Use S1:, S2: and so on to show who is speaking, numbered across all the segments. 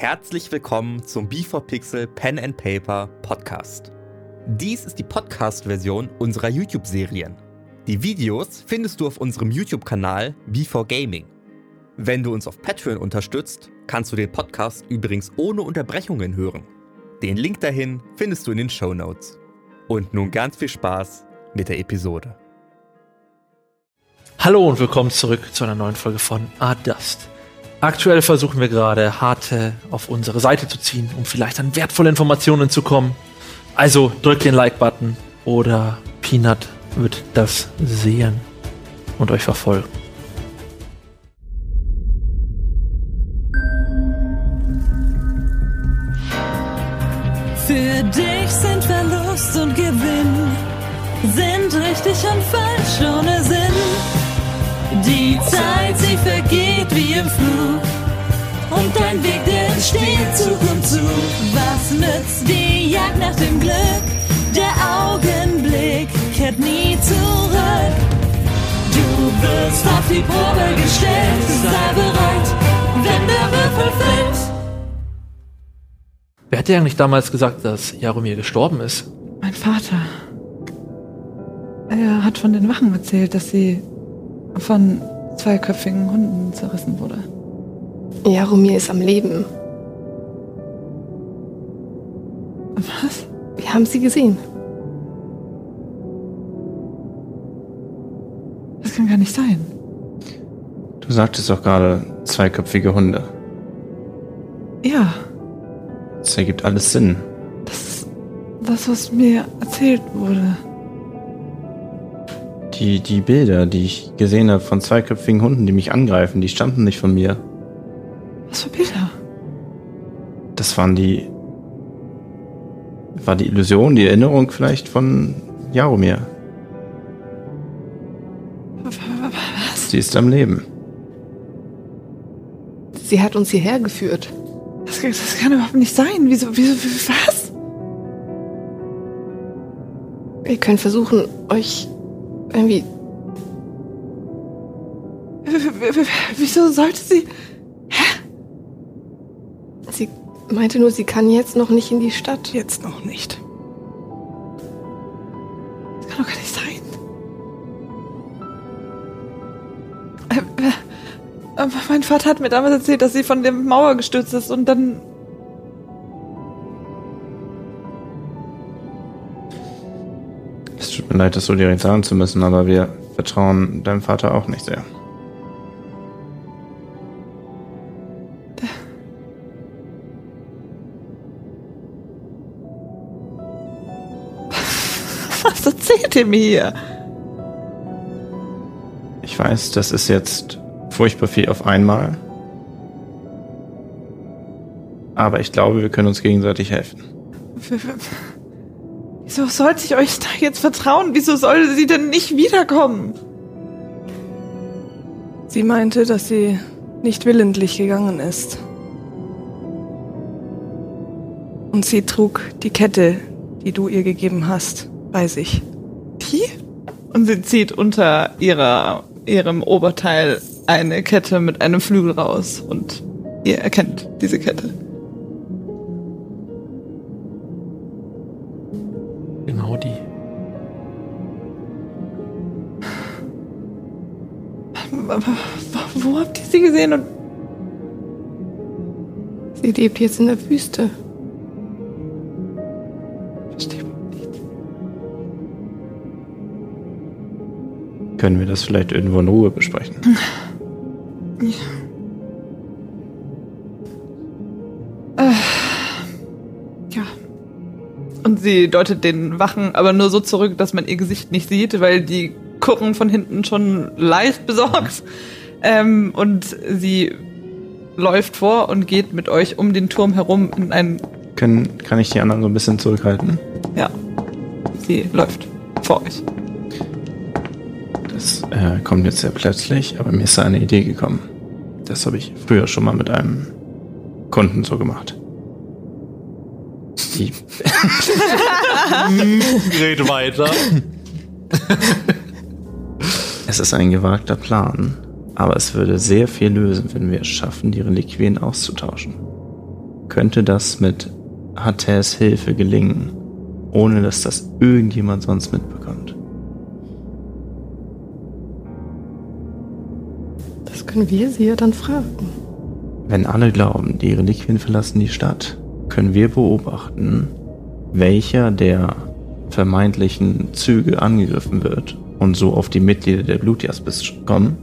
S1: Herzlich willkommen zum B4Pixel Pen and Paper Podcast. Dies ist die Podcast-Version unserer YouTube-Serien. Die Videos findest du auf unserem YouTube-Kanal B4Gaming. Wenn du uns auf Patreon unterstützt, kannst du den Podcast übrigens ohne Unterbrechungen hören. Den Link dahin findest du in den Shownotes. Und nun ganz viel Spaß mit der Episode.
S2: Hallo und willkommen zurück zu einer neuen Folge von Adust. Aktuell versuchen wir gerade, Harte auf unsere Seite zu ziehen, um vielleicht an wertvolle Informationen zu kommen. Also drückt den Like-Button oder Peanut wird das sehen und euch verfolgen.
S3: Für dich sind Verlust und Gewinn, sind richtig und falsch ohne Sinn. Die Zeit, sie vergeht wie im Flug und dein Weg, der entsteht Zug um Zug. Was nützt die Jagd nach dem Glück? Der Augenblick kehrt nie zurück. Du wirst auf die Probe gestellt, sei bereit, wenn der Würfel fällt.
S2: Wer hat dir eigentlich damals gesagt, dass Jaromir gestorben ist?
S4: Mein Vater. Er hat von den Wachen erzählt, dass sie von zweiköpfigen Hunden zerrissen wurde.
S5: Jaromir ist am Leben.
S4: Was?
S5: Wir haben sie gesehen.
S4: Das kann gar nicht sein.
S6: Du sagtest doch gerade zweiköpfige Hunde.
S4: Ja,
S6: Das ergibt alles Sinn.
S4: das ist das, was mir erzählt wurde.
S6: Die Bilder, die ich gesehen habe von zweiköpfigen Hunden, die mich angreifen, die stammten nicht von mir.
S4: Was für Bilder?
S6: Das war die Illusion, die Erinnerung vielleicht von Jaromir.
S4: Was?
S6: Sie ist am Leben.
S5: Sie hat uns hierher geführt.
S4: Das kann überhaupt nicht sein. Wieso, was?
S5: Wir können versuchen, euch irgendwie...
S4: Wieso sollte sie...
S5: Sie meinte nur, sie kann jetzt noch nicht in die Stadt.
S4: Jetzt noch nicht. Das kann doch gar nicht sein. Aber mein Vater hat mir damals erzählt, dass sie von der Mauer gestürzt ist und dann...
S6: Es tut mir leid, das so direkt sagen zu müssen, aber wir vertrauen deinem Vater auch nicht sehr.
S4: Was erzählt ihr mir hier?
S6: Ich weiß, das ist jetzt furchtbar viel auf einmal. Aber ich glaube, wir können uns gegenseitig helfen.
S4: Wieso sollte ich euch da jetzt vertrauen? Wieso soll sie denn nicht wiederkommen?
S7: Sie meinte, dass sie nicht willentlich gegangen ist. Und sie trug die Kette, die du ihr gegeben hast, bei sich.
S4: Die? Und sie zieht unter ihrem Oberteil eine Kette mit einem Flügel raus und ihr erkennt diese Kette.
S2: Genau die.
S4: Wo habt ihr sie gesehen? Und
S5: Sie lebt jetzt in der Wüste.
S4: verstehe nicht.
S6: Können wir das vielleicht irgendwo in Ruhe besprechen?
S4: Ja. Und sie deutet den Wachen aber nur so zurück, dass man ihr Gesicht nicht sieht, weil die gucken von hinten schon leicht besorgt. Und sie läuft vor und geht mit euch um den Turm herum in ein...
S6: Kann ich die anderen so ein bisschen zurückhalten?
S4: Ja, sie läuft vor euch.
S6: Das kommt jetzt sehr plötzlich, aber mir ist da eine Idee gekommen. Das habe ich früher schon mal mit einem Kunden so gemacht. Die
S2: Red weiter.
S6: Es ist ein gewagter Plan, aber es würde sehr viel lösen, wenn wir es schaffen, die Reliquien auszutauschen. könnte das mit Hatels Hilfe gelingen, ohne dass das irgendjemand sonst mitbekommt?
S5: Das können wir sie ja dann fragen.
S6: Wenn alle glauben, die Reliquien verlassen die Stadt, können wir beobachten, welcher der vermeintlichen Züge angegriffen wird und so auf die Mitglieder der Blutjaspis kommen,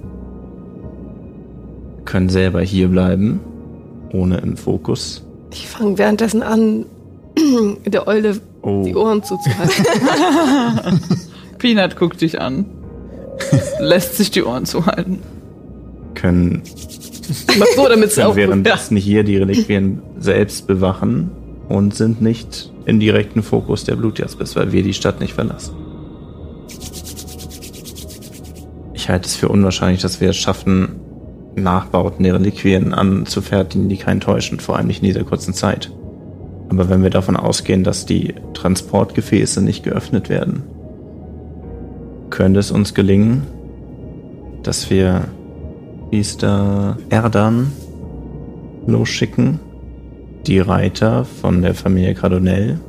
S6: können selber hier bleiben, ohne im Fokus.
S5: Ich fange währenddessen an, der Eule die Ohren zuzuhalten.
S4: Peanut guckt dich an. Lässt sich die Ohren zuhalten.
S6: Können
S5: Mach so, damit es auch
S6: währenddessen hier die Reliquien selbst bewachen und sind nicht im direkten Fokus der Blutjaspis, weil wir die Stadt nicht verlassen. Ich halte es für unwahrscheinlich, dass wir es schaffen, Nachbauten der Reliquien anzufertigen, die keinen täuschen, vor allem nicht in dieser kurzen Zeit. Aber wenn wir davon ausgehen, dass die Transportgefäße nicht geöffnet werden, könnte es uns gelingen, dass wir Erdan losschicken, die Reiter von der Familie Cardonell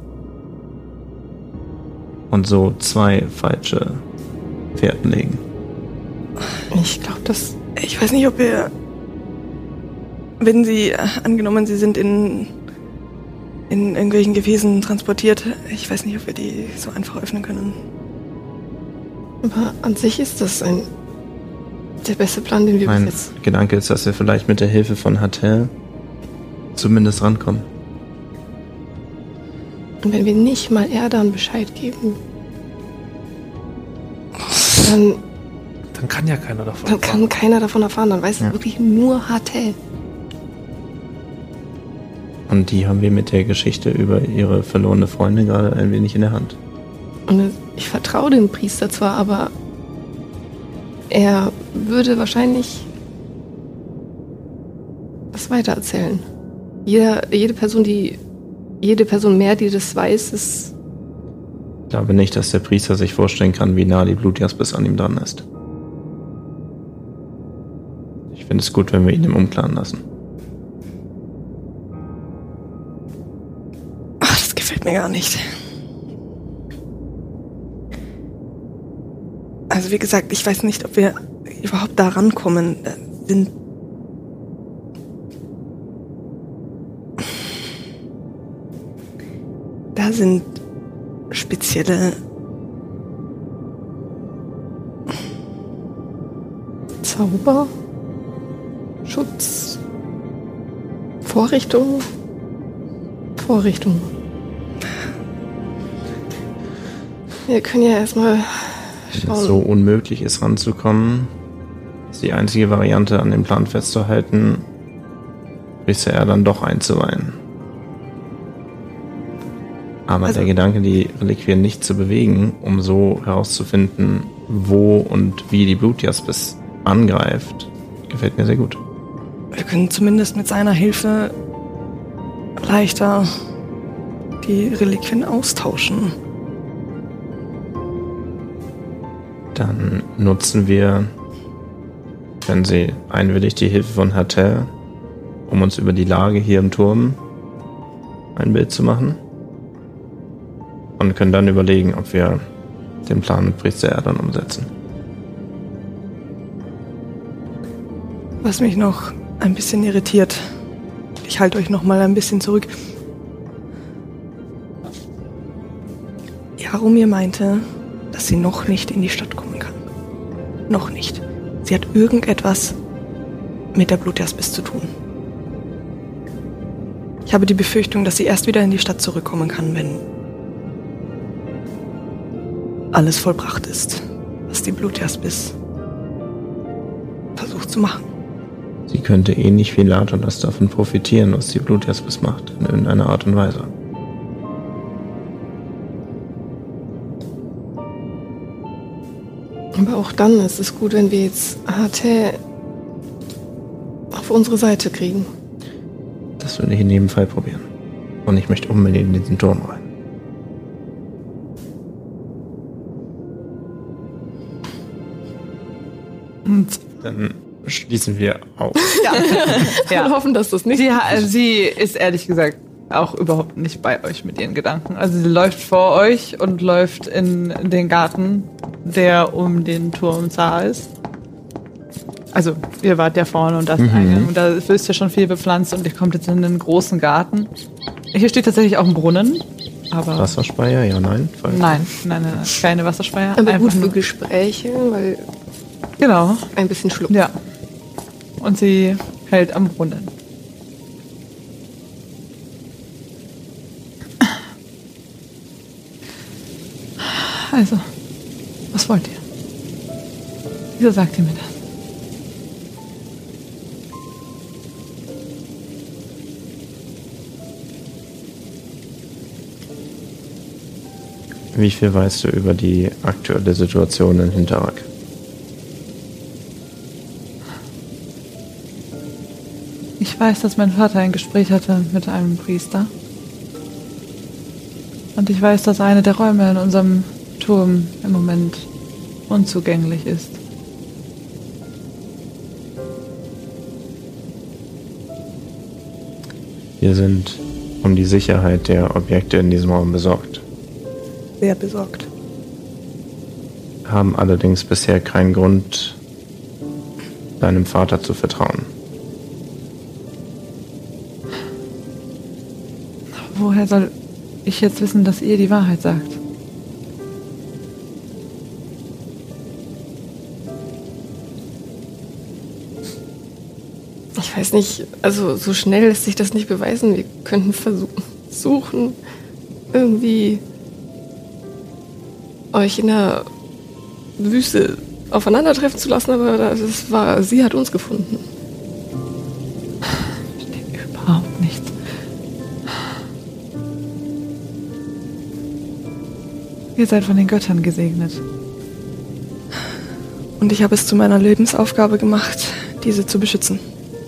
S6: und so 2 falsche Fährten legen.
S7: Ich glaube, ich weiß nicht, ob wir, wenn sie, angenommen, sie sind in irgendwelchen Gefäßen transportiert, ich weiß nicht, ob wir die so einfach öffnen können.
S5: Aber an sich ist das der beste Plan, den wir bis
S6: Mein
S5: jetzt...
S6: Gedanke ist, dass wir vielleicht mit der Hilfe von Hatel zumindest rankommen.
S5: Und wenn wir nicht mal Erdan Bescheid geben, dann
S2: kann ja keiner davon
S5: dann kann keiner davon erfahren. Dann weiß es wirklich nur Hatel.
S6: Und die haben wir mit der Geschichte über ihre verlorene Freundin gerade ein wenig in der Hand.
S5: Und ich vertraue dem Priester zwar, aber er würde wahrscheinlich das weitererzählen. Jede Person mehr, die das weiß, ist...
S6: Ich glaube nicht, dass der Priester sich vorstellen kann, wie nah die Blutjaspis an ihm dran ist. Ich finde es gut, wenn wir ihn im Unklaren lassen.
S7: Ach, das gefällt mir gar nicht. Also wie gesagt, ich weiß nicht, ob wir überhaupt da rankommen. Da sind spezielle
S5: Zauber, Schutz, Vorrichtungen. Wir können ja erstmal
S6: Wenn es so unmöglich ist, ranzukommen, ist die einzige Variante, an dem Plan festzuhalten, Priester Erdan doch einzuweihen. Aber der Gedanke, die Reliquien nicht zu bewegen, um so herauszufinden, wo und wie die Blutjaspis angreift, gefällt mir sehr gut.
S7: Wir können zumindest mit seiner Hilfe leichter die Reliquien austauschen.
S6: Dann nutzen wir, wenn sie einwilligt, die Hilfe von Hatel, um uns über die Lage hier im Turm ein Bild zu machen. Und können dann überlegen, ob wir den Plan mit Priester Erdan umsetzen.
S7: Was mich noch ein bisschen irritiert, ich halte euch noch mal ein bisschen zurück. Jaromir meinte, dass sie noch nicht in die Stadt kommen kann. Noch nicht. Sie hat irgendetwas mit der Blutjaspis zu tun. Ich habe die Befürchtung, dass sie erst wieder in die Stadt zurückkommen kann, wenn alles vollbracht ist, was die Blutjaspis versucht zu machen.
S6: Sie könnte ähnlich wie Latonas davon profitieren, was die Blutjaspis macht, in irgendeiner Art und Weise.
S5: Aber auch dann ist es gut, wenn wir jetzt Hatel auf unsere Seite kriegen.
S6: Das würde ich in jedem Fall probieren. Und ich möchte unbedingt in diesen Turm rein.
S4: Und
S6: Dann schließen wir auf.
S4: Ja.
S5: Wir hoffen, dass das nicht.
S4: Sie ist ehrlich gesagt auch überhaupt nicht bei euch mit ihren Gedanken. Also sie läuft vor euch und läuft in den Garten, der um den Turm Zar ist. Also ihr wart ja vorne und das Eingang. Und da ist ja schon viel bepflanzt und ihr kommt jetzt in einen großen Garten. Hier steht tatsächlich auch ein Brunnen. Aber
S6: Wasserspeier? Ja, nein.
S4: Nein, keine Wasserspeier.
S5: Aber
S4: Einfach
S5: gut für
S4: nur-
S5: Gespräche, weil
S4: Genau,
S5: ein bisschen Schluck.
S4: ja. Und sie hält am Brunnen. Also, was wollt ihr? Wieso sagt ihr mir das?
S6: Wie viel weißt du über die aktuelle Situation in Hinterrack?
S4: Ich weiß, dass mein Vater ein Gespräch hatte mit einem Priester. Und ich weiß, dass eine der Räume in unserem Turm im Moment unzugänglich ist.
S6: Wir sind um die Sicherheit der Objekte in diesem Raum besorgt,
S7: Sehr besorgt.
S6: haben allerdings bisher keinen Grund, deinem Vater zu vertrauen.
S4: Woher soll ich jetzt wissen, dass ihr die Wahrheit sagt?
S5: Ich weiß nicht, also so schnell lässt sich das nicht beweisen. Wir könnten versuchen, irgendwie euch in der Wüste aufeinandertreffen zu lassen, aber sie hat uns gefunden.
S4: Verstehe überhaupt nichts. Ihr seid von den Göttern gesegnet.
S7: Und ich habe es zu meiner Lebensaufgabe gemacht, diese zu beschützen.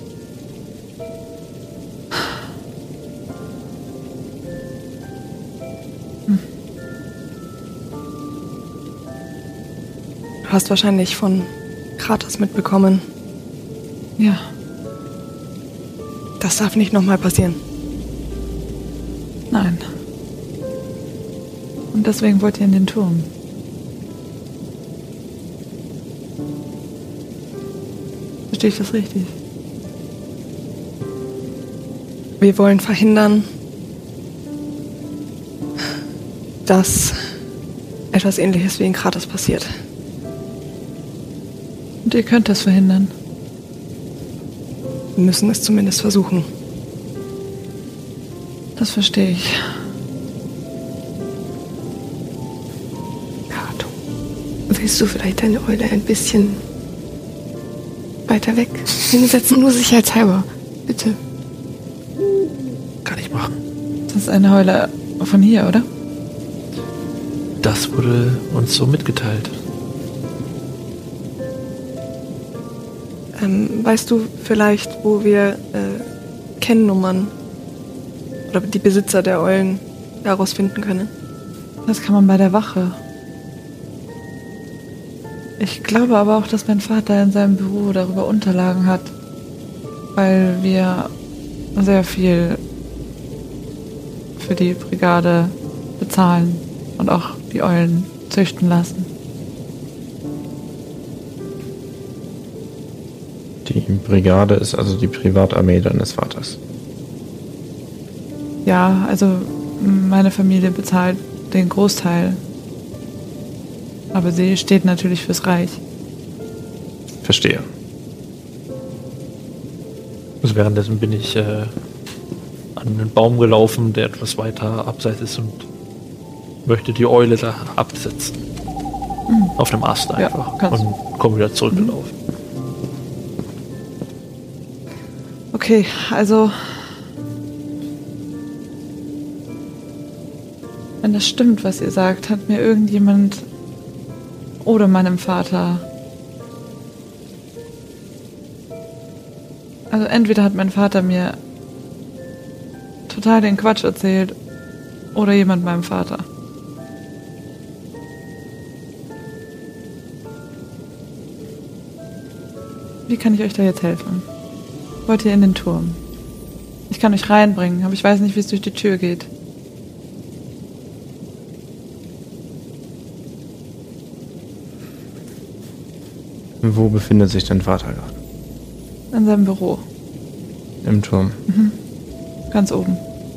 S7: Du hast wahrscheinlich von Kratos mitbekommen.
S4: Ja,
S7: Das darf nicht nochmal passieren.
S4: nein. Und deswegen wollt ihr in den Turm. Verstehe ich das richtig?
S7: Wir wollen verhindern, dass etwas Ähnliches wie in Kratos passiert.
S4: Und ihr könnt das verhindern.
S7: Wir müssen es zumindest versuchen.
S4: Das verstehe ich.
S5: Kato, willst du vielleicht deine Eule ein bisschen weiter weg hinsetzen? Nur sicherheitshalber. Bitte.
S2: Kann ich machen.
S4: Das ist eine Heule von hier, oder?
S2: Das wurde uns so mitgeteilt.
S7: Weißt du vielleicht, wo wir Kennnummern oder die Besitzer der Eulen daraus finden können?
S4: Das kann man bei der Wache. Ich glaube aber auch, dass mein Vater in seinem Büro darüber Unterlagen hat, weil wir sehr viel für die Brigade bezahlen und auch die Eulen züchten lassen.
S6: Die Brigade ist also die Privatarmee deines Vaters.
S4: Ja, also meine Familie bezahlt den Großteil. Aber sie steht natürlich fürs Reich.
S6: Verstehe.
S2: Also währenddessen bin ich an einen Baum gelaufen, der etwas weiter abseits ist und möchte die Eule da absetzen. Auf dem Ast
S4: Ja,
S2: einfach.
S4: kannst du.
S2: Und komme wieder zurückgelaufen.
S4: Okay, also wenn das stimmt, was ihr sagt, hat mir irgendjemand oder meinem Vater, also entweder hat mein Vater mir total den Quatsch erzählt oder jemand meinem Vater. Wie kann ich euch da jetzt helfen? Wollt ihr in den Turm? Ich kann euch reinbringen, aber ich weiß nicht, wie es durch die Tür geht.
S6: Wo befindet sich dein Vater gerade?
S4: In seinem Büro.
S6: Im Turm.
S4: Mhm. Ganz oben.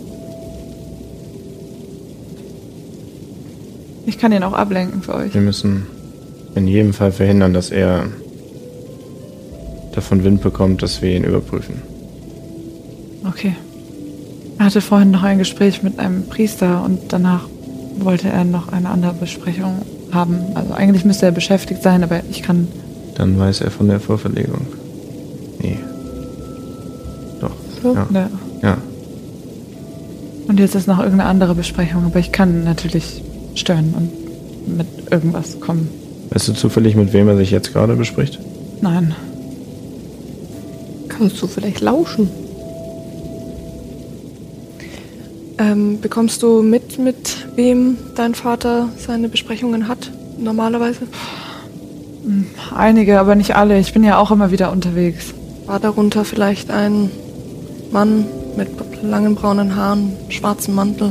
S4: Ich kann ihn auch ablenken für euch.
S6: Wir müssen in jedem Fall verhindern, dass er davon Wind bekommt, dass wir ihn überprüfen.
S4: Okay. Er hatte vorhin noch ein Gespräch mit einem Priester und danach wollte er noch eine andere Besprechung haben. Also eigentlich müsste er beschäftigt sein, aber ich kann...
S6: Dann weiß er von der Vorverlegung. Nee. Doch.
S5: So?
S6: Ja. Ja.
S4: Und jetzt ist noch irgendeine andere Besprechung, aber ich kann natürlich stören und mit irgendwas kommen.
S6: Weißt du zufällig, mit wem er sich jetzt gerade bespricht?
S4: Nein.
S5: Kannst du vielleicht lauschen?
S7: Bekommst du mit wem dein Vater seine Besprechungen hat, normalerweise?
S4: Einige, aber nicht alle. Ich bin ja auch immer wieder unterwegs.
S7: War darunter vielleicht ein Mann mit langen braunen Haaren, schwarzem Mantel?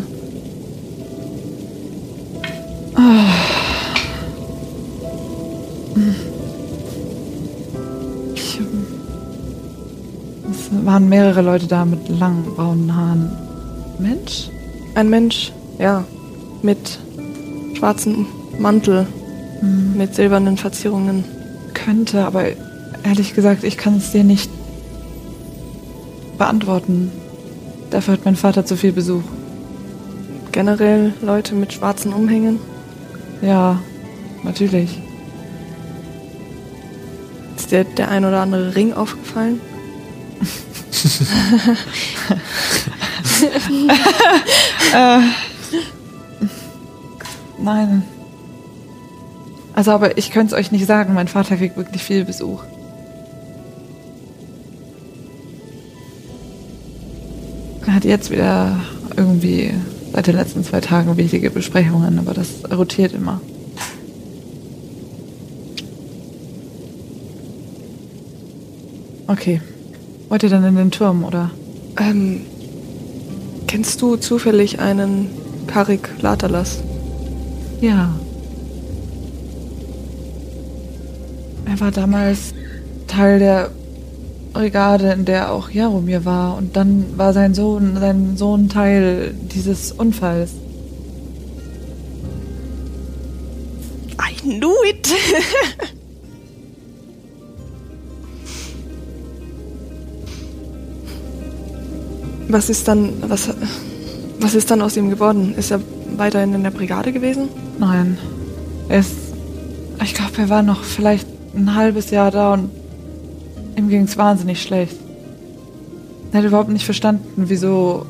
S4: Es waren mehrere Leute da mit langen braunen Haaren. Mensch?
S7: Ein Mensch, ja, mit schwarzem Mantel, mit silbernen Verzierungen.
S4: Könnte, aber ehrlich gesagt, ich kann es dir nicht beantworten. Dafür hat mein Vater zu viel Besuch.
S7: Generell Leute mit schwarzen Umhängen.
S4: Ja, natürlich.
S7: Ist dir der ein oder andere Ring aufgefallen?
S4: Nein. Also, aber ich könnte es euch nicht sagen. Mein Vater kriegt wirklich viel Besuch. Er hat jetzt wieder irgendwie seit den letzten 2 Tagen wichtige Besprechungen, aber das rotiert immer. Okay. Wollt ihr dann in den Turm, oder?
S7: Kennst du zufällig einen Karik Latalas?
S4: Ja. Er war damals Teil der Brigade, in der auch Jaromir war. Und dann war sein Sohn Teil dieses Unfalls.
S7: I knew it! Was ist dann aus ihm geworden? Ist er weiterhin in der Brigade gewesen?
S4: Nein. Ich glaube, er war noch vielleicht ein halbes Jahr da und ihm ging es wahnsinnig schlecht. Er hat überhaupt nicht verstanden, wieso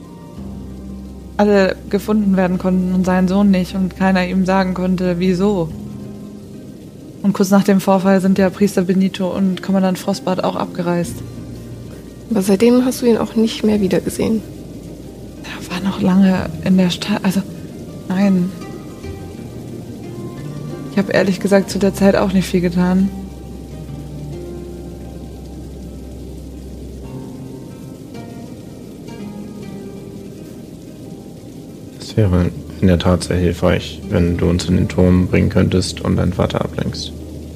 S4: alle gefunden werden konnten und sein Sohn nicht und keiner ihm sagen konnte, wieso. Und kurz nach dem Vorfall sind ja Priester Benito und Kommandant Frostbart auch abgereist.
S5: Aber seitdem hast du ihn auch nicht mehr wiedergesehen.
S4: Er war noch lange in der Stadt. Also, nein. Ich habe ehrlich gesagt zu der Zeit auch nicht viel getan.
S6: Es wäre in der Tat sehr hilfreich, wenn du uns in den Turm bringen könntest und deinen Vater ablenkst.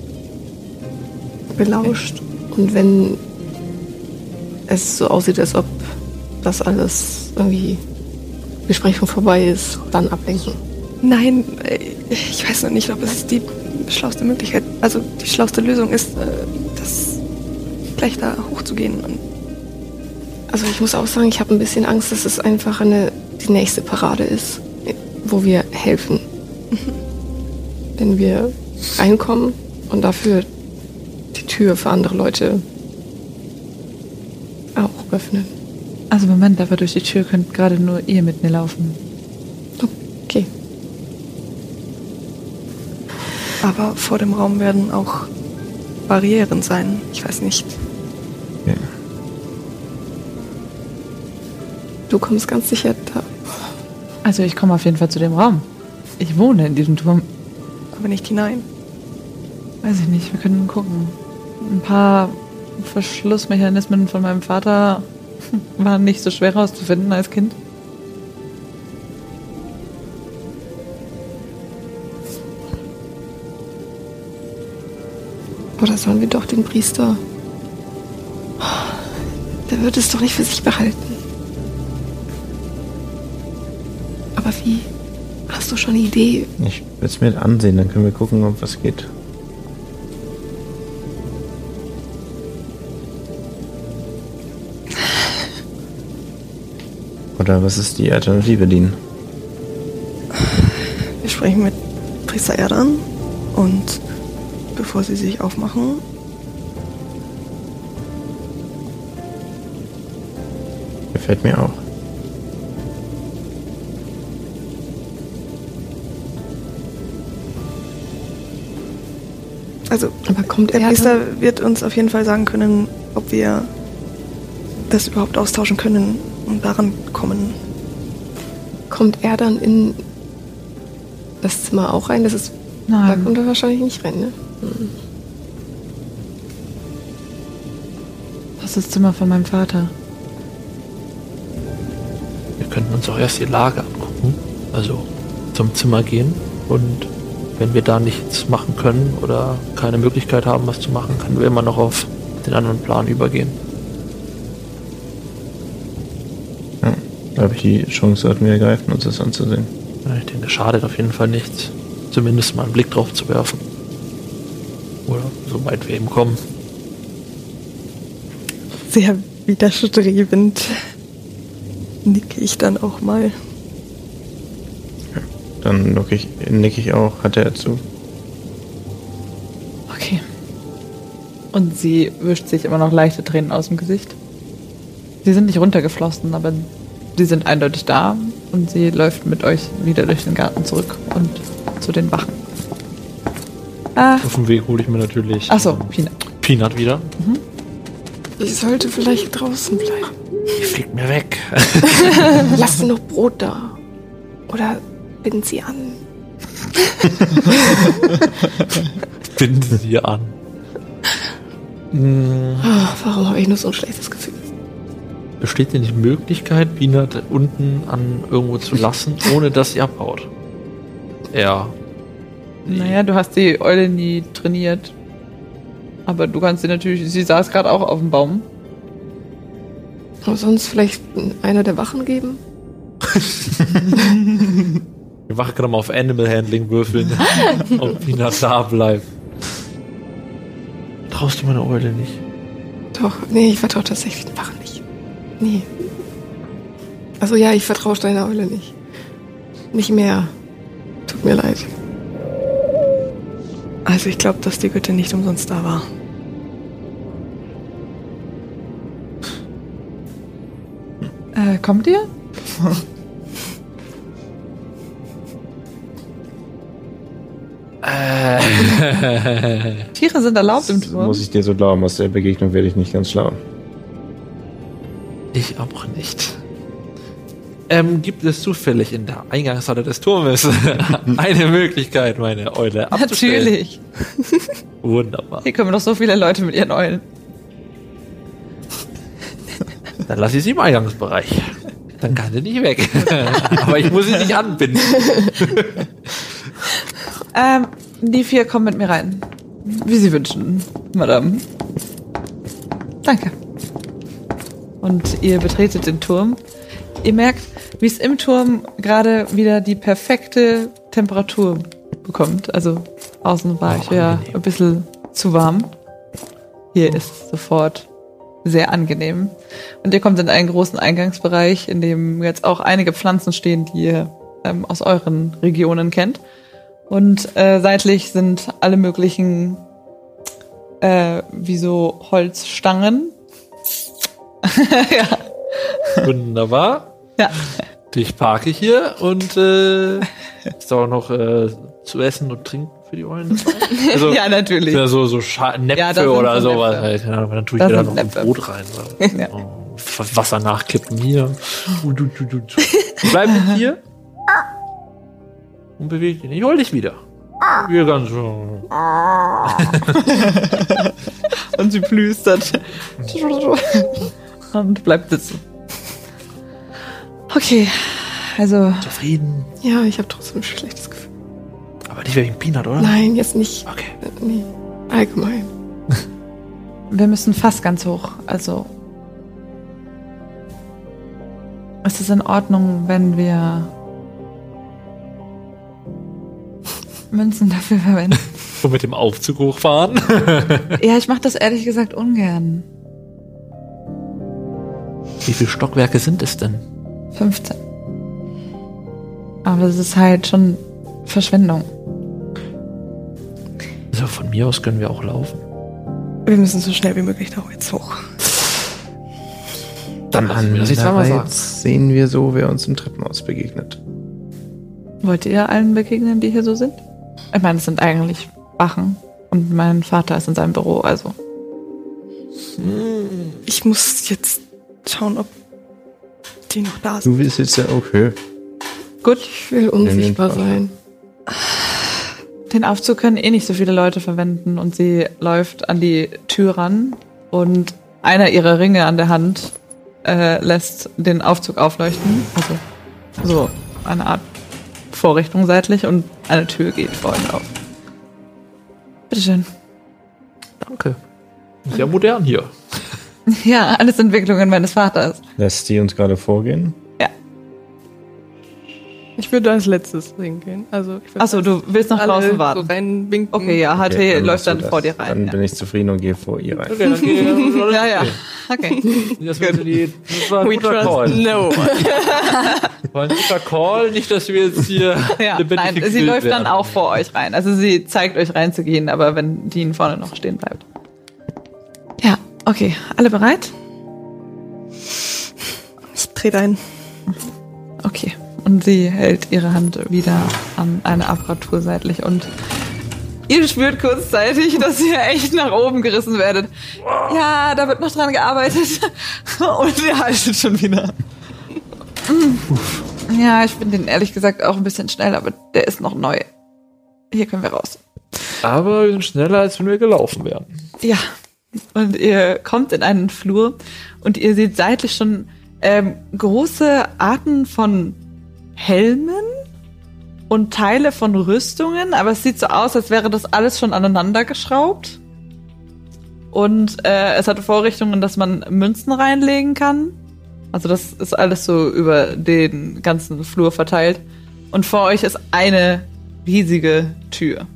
S5: Belauscht. Und wenn es so aussieht, als ob das alles irgendwie Besprechung vorbei ist, dann ablenken.
S7: Nein, ich weiß noch nicht, ob es die schlauste Möglichkeit, also die schlauste Lösung ist, das gleich da hochzugehen.
S5: Also ich muss auch sagen, ich habe ein bisschen Angst, dass es einfach die nächste Parade ist, wo wir helfen. Wenn wir reinkommen und dafür die Tür für andere Leute auch öffnen.
S4: Also Moment, aber durch die Tür könnt gerade nur ihr mit mir laufen.
S5: Okay.
S7: Aber vor dem Raum werden auch Barrieren sein. Ich weiß nicht.
S6: Ja.
S5: Du kommst ganz sicher da.
S4: Also ich komme auf jeden Fall zu dem Raum. Ich wohne in diesem Turm.
S7: Aber nicht hinein.
S4: Weiß ich nicht, wir können gucken. Ein paar Verschlussmechanismen von meinem Vater waren nicht so schwer herauszufinden als Kind.
S5: Oder sollen wir doch den Priester? Der wird es doch nicht für sich behalten. Aber wie? Hast du schon eine Idee?
S6: Ich will es mir ansehen, dann können wir gucken, ob was geht. Oder was ist die Alternative, Dean?
S7: Wir sprechen mit Priester Erdan und bevor sie sich aufmachen,
S6: Gefällt mir auch.
S7: also
S5: Aber kommt
S7: der
S5: er
S7: Priester wird uns auf jeden Fall sagen können, ob wir das überhaupt austauschen können und daran kommen.
S5: kommt er dann in das Zimmer auch rein? Das ist, da kommt er wahrscheinlich nicht rein, ne?
S4: Das ist das Zimmer von meinem Vater.
S2: Wir könnten uns auch erst die Lage angucken. Also zum Zimmer gehen. Und wenn wir da nichts machen können oder keine Möglichkeit haben, was zu machen, können wir immer noch auf den anderen Plan übergehen.
S6: Ja, aber die Chance sollten wir ergreifen, uns das anzusehen.
S2: Ja, ich denke, es schadet auf jeden Fall nichts, zumindest mal einen Blick drauf zu werfen. Oder so weit wir eben kommen.
S7: Sehr widerstrebend nicke ich dann auch mal.
S6: Dann nick ich auch, hat er zu.
S4: Okay. Und sie wischt sich immer noch leichte Tränen aus dem Gesicht. Sie sind nicht runtergeflossen, aber sie sind eindeutig da und sie läuft mit euch wieder durch den Garten zurück und zu den Wachen.
S2: Auf dem Weg hole ich mir natürlich Peanut wieder.
S5: Ich sollte vielleicht draußen bleiben.
S2: Die fliegt mir weg.
S5: Lass dir noch Brot da. Oder binden sie an.
S2: Binden sie an.
S5: Warum habe ich nur so ein schlechtes Gefühl?
S2: Besteht denn die Möglichkeit, Peanut unten an irgendwo zu lassen, ohne dass sie abhaut? Ja.
S4: Naja, du hast die Eule nie trainiert. Aber du kannst sie natürlich, sie saß gerade auch auf dem Baum.
S5: Und sonst vielleicht einer der Wachen geben?
S2: Wir wachen gerade mal auf Animal Handling würfeln, ob Peanut da bleibt. Traust du meiner Eule nicht?
S5: Doch, nee, ich vertraue tatsächlich den Wachen nicht. Nee. Also ja, ich vertraue deiner Eule nicht. Nicht mehr. Tut mir leid.
S7: Also ich glaube, dass die Göttin nicht umsonst da war.
S4: Kommt ihr? Tiere sind erlaubt im Turm.
S6: Muss ich dir so glauben, aus der Begegnung werde ich nicht ganz schlau.
S2: Ich auch nicht. Gibt es zufällig in der Eingangshalle des Turmes eine Möglichkeit, meine Eule abzustellen?
S4: Natürlich.
S2: Wunderbar.
S4: Hier kommen doch so viele Leute mit ihren Eulen.
S2: Dann lasse ich sie im Eingangsbereich. Dann kann sie nicht weg. Aber ich muss sie nicht anbinden.
S4: Die 4 kommen mit mir rein. Wie Sie wünschen, Madame. Danke. Und ihr betretet den Turm. Ihr merkt, wie es im Turm gerade wieder die perfekte Temperatur bekommt. Also außen war ich ja ein bisschen zu warm. Hier ist sofort sehr angenehm. Und ihr kommt in einen großen Eingangsbereich, in dem jetzt auch einige Pflanzen stehen, die ihr aus euren Regionen kennt. Und seitlich sind alle möglichen wie so Holzstangen. Ja.
S2: Wunderbar.
S4: Ja.
S2: Dich parke ich hier und ist auch noch zu essen und trinken für die Eulen dabei? Also,
S4: ja, natürlich.
S2: Ja, so Näpfe
S4: Ja, das sind
S2: oder
S4: so
S2: sowas.
S4: Näpfe.
S2: Halt. Ja, dann tue ich
S4: Das
S2: mir da
S4: sind
S2: noch ein
S4: Näpfe.
S2: Brot rein. So.
S4: Ja.
S2: Oh, Wasser nachkippen hier. Bleib hier. Und beweg dich nicht. Ich hol dich wieder. Hier ganz so.
S4: Und sie plüstert. Und bleibt sitzen. Okay, also...
S2: Zufrieden.
S5: Ja, ich habe trotzdem ein schlechtes Gefühl.
S2: Aber nicht wegen Peanut, oder?
S5: Nein, jetzt nicht.
S2: Okay.
S5: Nee, allgemein.
S4: Wir müssen fast ganz hoch. Also... Es ist in Ordnung, wenn wir Münzen dafür verwenden.
S2: Und mit dem Aufzug hochfahren?
S4: Ja, ich mache das ehrlich gesagt ungern.
S2: Wie viele Stockwerke sind es denn?
S4: 15. Aber es ist halt schon Verschwendung.
S2: Also von mir aus können wir auch laufen.
S7: Wir müssen so schnell wie möglich da jetzt hoch.
S2: Dann lassen wir das jetzt zweimal sagen.
S6: Jetzt sehen wir so, wer uns im Treppenhaus begegnet.
S4: Wollt ihr allen begegnen, die hier so sind? Ich meine, es sind eigentlich Wachen. Und mein Vater ist in seinem Büro, also.
S7: Ich muss jetzt schauen, ob die noch da sind.
S6: Du willst jetzt ja, okay.
S4: Gut,
S5: Ich will unsichtbar sein.
S4: den Aufzug können eh nicht so viele Leute verwenden. Und sie läuft an die Tür ran und einer ihrer Ringe an der Hand lässt den Aufzug aufleuchten. Also so eine Art Vorrichtung seitlich und eine Tür geht vor euch auf. Bitteschön.
S2: Danke. Sehr modern hier.
S4: Ja, alles Entwicklungen meines Vaters.
S6: Lässt die uns gerade vorgehen?
S4: Ja.
S7: Ich würde als letztes hingehen. Also ich würde
S4: Achso, du willst noch draußen
S7: so
S4: warten.
S7: reinwinken.
S4: Okay, ja, HT
S6: Okay,
S4: läuft
S6: machst du
S4: dann
S6: das.
S4: vor dir rein.
S6: Dann
S4: Ja.
S6: bin ich zufrieden und gehe vor ihr rein.
S2: Okay, dann geh,
S4: Ja, ja. Okay.
S2: Das war ein
S7: We
S2: guter
S7: trust
S2: Call.
S7: no.
S2: War ein guter Call, nicht, dass wir jetzt hier
S4: Ja,
S2: lebendig
S4: nein, sie
S2: gegrillt
S4: läuft dann
S2: werden.
S4: auch vor euch rein. Also sie zeigt euch reinzugehen, aber wenn Dean vorne noch stehen bleibt. Ja, okay. Alle bereit?
S7: Ich trete ein.
S4: Okay. Und sie hält ihre Hand wieder an eine Apparatur seitlich und ihr spürt kurzzeitig, dass ihr echt nach oben gerissen werdet. Ja, da wird noch dran gearbeitet. Und ihr haltet schon wieder. Ja, ich finde den ehrlich gesagt auch ein bisschen schnell, aber der ist noch neu. Hier können wir raus.
S2: Aber wir sind schneller, als wenn wir gelaufen wären.
S4: Ja, und ihr kommt in einen Flur und ihr seht seitlich schon große Arten von Helmen und Teile von Rüstungen, aber es sieht so aus, als wäre das alles schon aneinander geschraubt. Und es hat Vorrichtungen, dass man Münzen reinlegen kann. Also das ist alles so über den ganzen Flur verteilt. Und vor euch ist eine riesige Tür.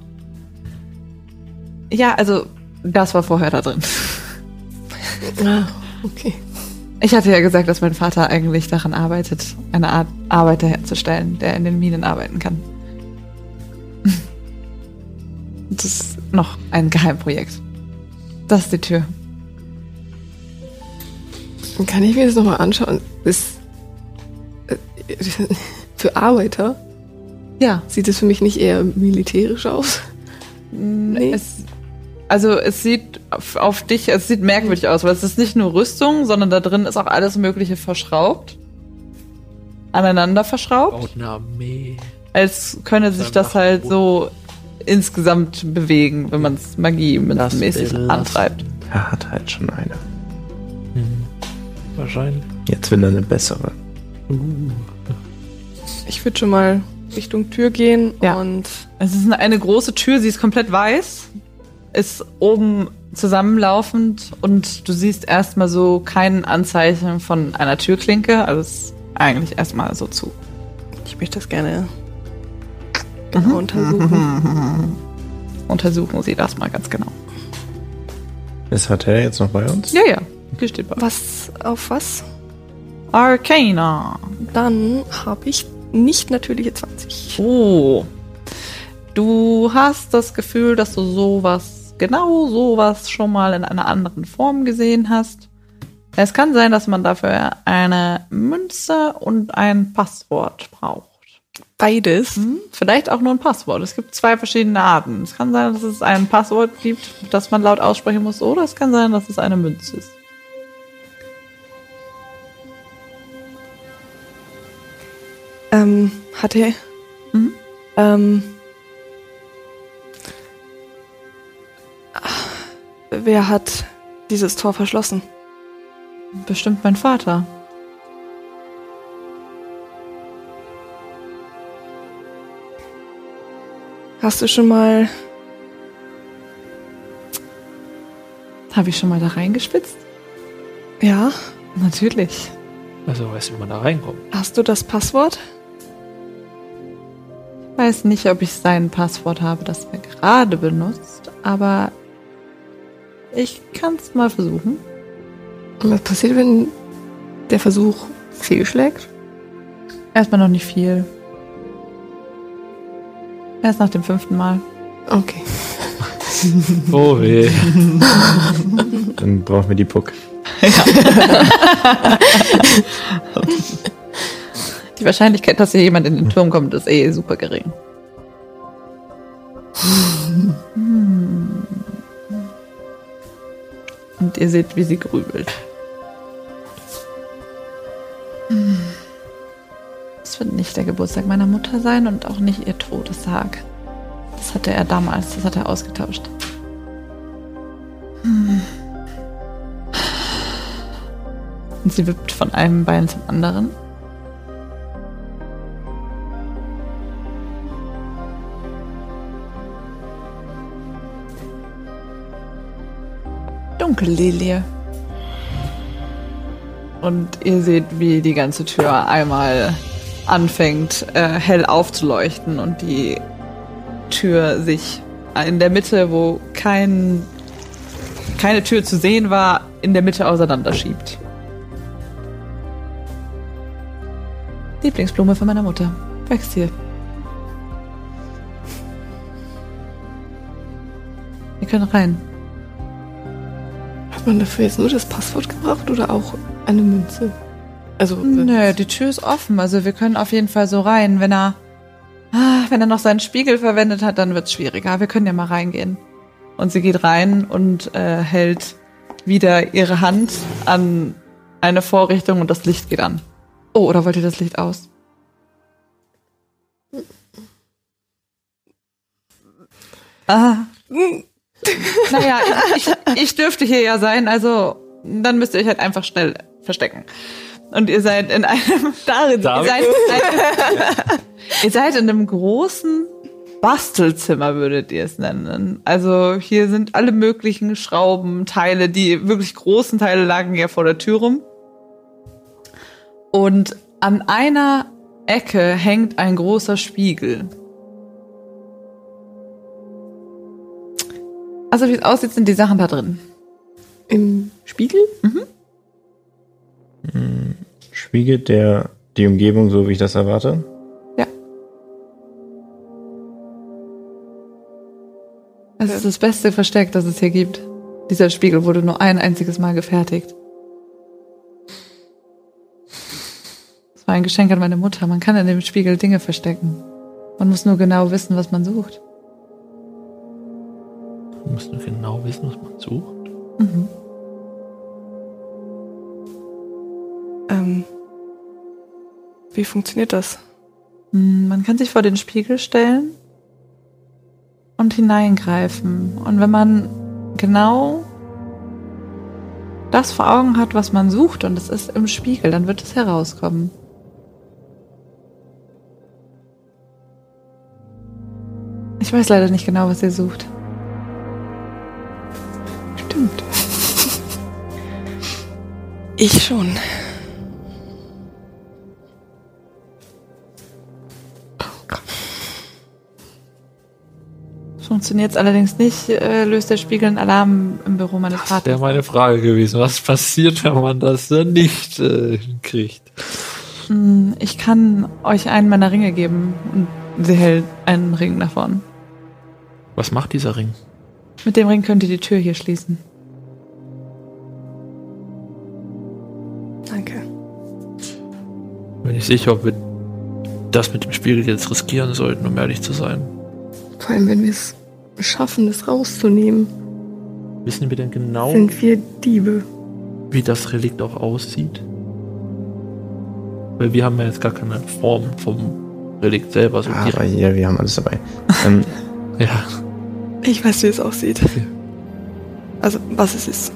S4: Ja, also das war vorher da drin.
S5: Ah, okay.
S4: Ich hatte ja gesagt, dass mein Vater eigentlich daran arbeitet, eine Art Arbeiter herzustellen, der in den Minen arbeiten kann. Das ist noch ein Geheimprojekt. Das ist die Tür.
S5: Kann ich mir das nochmal anschauen? Ist für Arbeiter
S4: Ja.
S5: sieht es für mich nicht eher militärisch aus? Nee.
S4: Es sieht auf dich, es sieht merkwürdig aus, weil es ist nicht nur Rüstung, sondern da drin ist auch alles Mögliche verschraubt. Aneinander verschraubt.
S2: Baut eine Armee.
S4: Als könne sich das halt so insgesamt bewegen, wenn man es Magie-mäßig antreibt.
S6: Er hat halt schon eine.
S2: Wahrscheinlich.
S6: Jetzt will er eine bessere.
S7: Ich würde schon mal Richtung Tür gehen
S4: Ja.
S7: und
S4: Es ist eine große Tür, sie ist komplett weiß, ist oben zusammenlaufend und du siehst erstmal so kein Anzeichen von einer Türklinke, also es ist eigentlich erstmal so zu.
S7: ich möchte das gerne genau untersuchen.
S4: Untersuchen Sie das mal ganz genau.
S6: Ist hat er jetzt noch bei uns?
S4: Ja, ja, hier steht was.
S7: Was auf was?
S4: Arcana.
S7: Dann habe ich nicht natürliche 20.
S4: Oh. Du hast das Gefühl, dass du genau sowas schon mal in einer anderen Form gesehen hast. Es kann sein, dass man dafür eine Münze und ein Passwort braucht.
S7: Beides.
S4: Vielleicht auch nur ein Passwort. Es gibt 2 verschiedene Arten. Es kann sein, dass es ein Passwort gibt, das man laut aussprechen muss, oder es kann sein, dass es eine Münze ist.
S7: Hatte. Wer hat dieses Tor verschlossen?
S4: Bestimmt mein Vater.
S7: Hast du schon mal...
S4: Habe ich schon mal da reingespitzt?
S7: Ja?
S4: Natürlich.
S2: Also weißt du, wie man da reinkommt.
S7: Hast du das Passwort?
S4: Ich weiß nicht, ob ich sein Passwort habe, das er gerade benutzt, aber ich kann es mal versuchen.
S5: Und was passiert, wenn der Versuch fehlschlägt?
S4: Erstmal noch nicht viel. Erst nach dem 5. Mal.
S5: Okay.
S2: Oh weh.
S6: Dann brauchen wir die Puck.
S4: Die Wahrscheinlichkeit, dass hier jemand in den Turm kommt, ist super gering. Und ihr seht, wie sie grübelt. Es wird nicht der Geburtstag meiner Mutter sein und auch nicht ihr Todestag. Das hatte er damals, das hat er ausgetauscht. Und sie wippt von einem Bein zum anderen. Dunkellilie. Und ihr seht, wie die ganze Tür einmal anfängt, hell aufzuleuchten und die Tür sich in der Mitte, wo keine Tür zu sehen war, in der Mitte auseinanderschiebt. Lieblingsblume von meiner Mutter. Wächst hier. Ihr könnt rein.
S5: Hat man dafür jetzt nur das Passwort gebraucht oder auch eine Münze? Also,
S4: Nö, die Tür ist offen. Also wir können auf jeden Fall so rein. Wenn er noch seinen Spiegel verwendet hat, dann wird's schwieriger. Wir können ja mal reingehen. Und sie geht rein und hält wieder ihre Hand an eine Vorrichtung und das Licht geht an. Oh, oder wollt ihr das Licht aus? Naja, ich dürfte hier ja sein, also dann müsst ihr euch halt einfach schnell verstecken. Und ihr seid in einem ihr seid in einem großen Bastelzimmer, würdet ihr es nennen. Also hier sind alle möglichen Schrauben, Teile, die wirklich großen Teile lagen ja vor der Tür rum. Und an einer Ecke hängt ein großer Spiegel. Also wie es aussieht, sind die Sachen da drin.
S5: im Spiegel?
S6: Spiegelt der die Umgebung so, wie ich das erwarte?
S4: Ja. Es ist das beste Versteck, das es hier gibt. Dieser Spiegel wurde nur ein einziges Mal gefertigt. Es war ein Geschenk an meine Mutter. Man kann in dem Spiegel Dinge verstecken. Man muss nur genau wissen, was man sucht.
S2: Du musst nur genau wissen, was man sucht.
S4: Mhm.
S7: Wie funktioniert das?
S4: Man kann sich vor den Spiegel stellen und hineingreifen. Und wenn man genau das vor Augen hat, was man sucht, und es ist im Spiegel, dann wird es herauskommen. Ich weiß leider nicht genau, was ihr sucht.
S5: Stimmt.
S7: Ich schon.
S4: Funktioniert es allerdings nicht, löst der Spiegel einen Alarm im Büro meines
S2: Das
S4: Vaters.
S2: wäre meine Frage gewesen. Was passiert, wenn man das dann nicht hinkriegt?
S4: Ich kann euch einen meiner Ringe geben. Und sie hält einen Ring nach vorn.
S2: Was macht dieser Ring?
S4: Mit dem Ring könnt ihr die Tür hier schließen.
S7: Danke.
S2: Bin ich sicher, ob wir das mit dem Spiegel jetzt riskieren sollten, um ehrlich zu sein.
S5: Vor allem, wenn wir es schaffen, es rauszunehmen,
S2: Wissen wir denn genau,
S5: sind wir Diebe.
S2: wie das Relikt auch aussieht? Weil wir haben ja jetzt gar keine Form vom Relikt selber. So
S6: Aber
S2: direkt.
S6: hier, wir haben alles dabei.
S2: Ja.
S7: Ich weiß, wie es aussieht. Also, was es ist.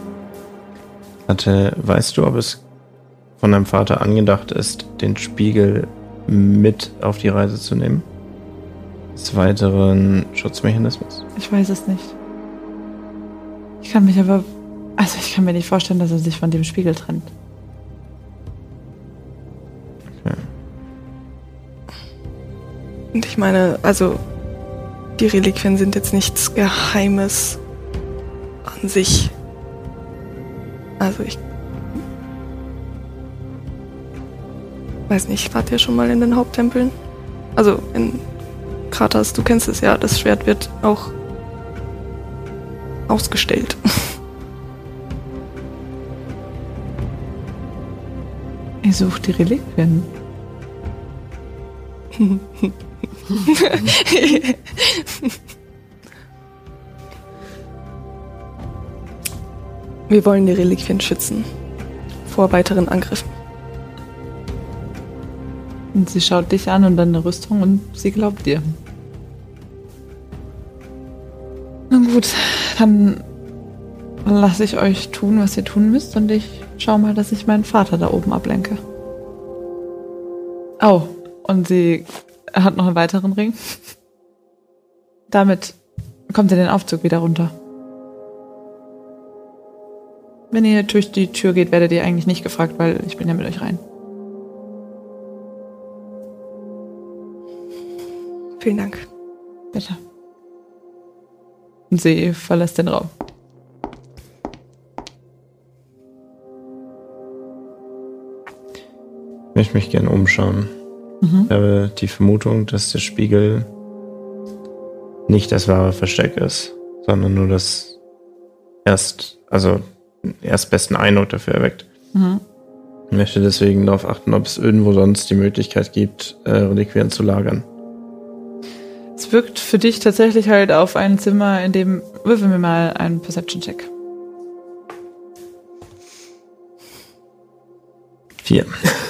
S6: Weißt du, ob es von deinem Vater angedacht ist, den Spiegel mit auf die Reise zu nehmen? Als weiteren Schutzmechanismus?
S4: Ich weiß es nicht. Ich kann mir nicht vorstellen, dass er sich von dem Spiegel trennt.
S6: Okay.
S7: Und ich meine, also, die Reliquien sind jetzt nichts Geheimes an sich. Also ich weiß nicht, wart ihr schon mal in den Haupttempeln? Also in Kratas, du kennst es ja, das Schwert wird auch ausgestellt.
S4: Ihr sucht die Reliquien.
S7: Wir wollen die Reliquien schützen vor weiteren Angriffen.
S4: Und sie schaut dich an und deine Rüstung und sie glaubt dir. Na gut, dann lasse ich euch tun, was ihr tun müsst und ich schau mal, dass ich meinen Vater da oben ablenke. Oh, und sie hat noch einen weiteren Ring. Damit kommt ihr den Aufzug wieder runter. Wenn ihr durch die Tür geht, werdet ihr eigentlich nicht gefragt, weil ich bin ja mit euch rein.
S7: Vielen Dank.
S4: Bitte. Und sie verlässt den Raum.
S6: Ich möchte mich gerne umschauen. Ich habe die Vermutung, dass der Spiegel nicht das wahre Versteck ist, sondern nur das erstbesten Eindruck dafür erweckt. Ich möchte deswegen darauf achten, ob es irgendwo sonst die Möglichkeit gibt, Reliquien zu lagern.
S4: Es wirkt für dich tatsächlich halt auf ein Zimmer, in dem... Würfel mir mal einen Perception-Check.
S6: 4.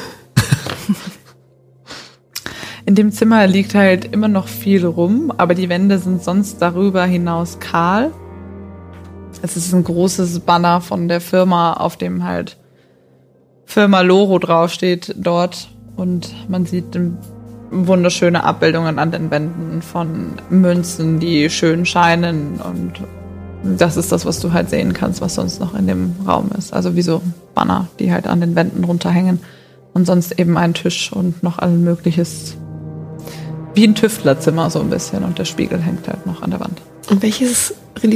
S4: In dem Zimmer liegt halt immer noch viel rum, aber die Wände sind sonst darüber hinaus kahl. Es ist ein großes Banner von der Firma, auf dem halt Firma Loro draufsteht dort. Und man sieht wunderschöne Abbildungen an den Wänden von Münzen, die schön scheinen. Und das ist das, was du halt sehen kannst, was sonst noch in dem Raum ist. Also wie so Banner, die halt an den Wänden runterhängen. Und sonst eben ein Tisch und noch all Mögliches. Wie ein Tüftlerzimmer so ein bisschen. Und der Spiegel hängt halt noch an der Wand.
S5: Und welches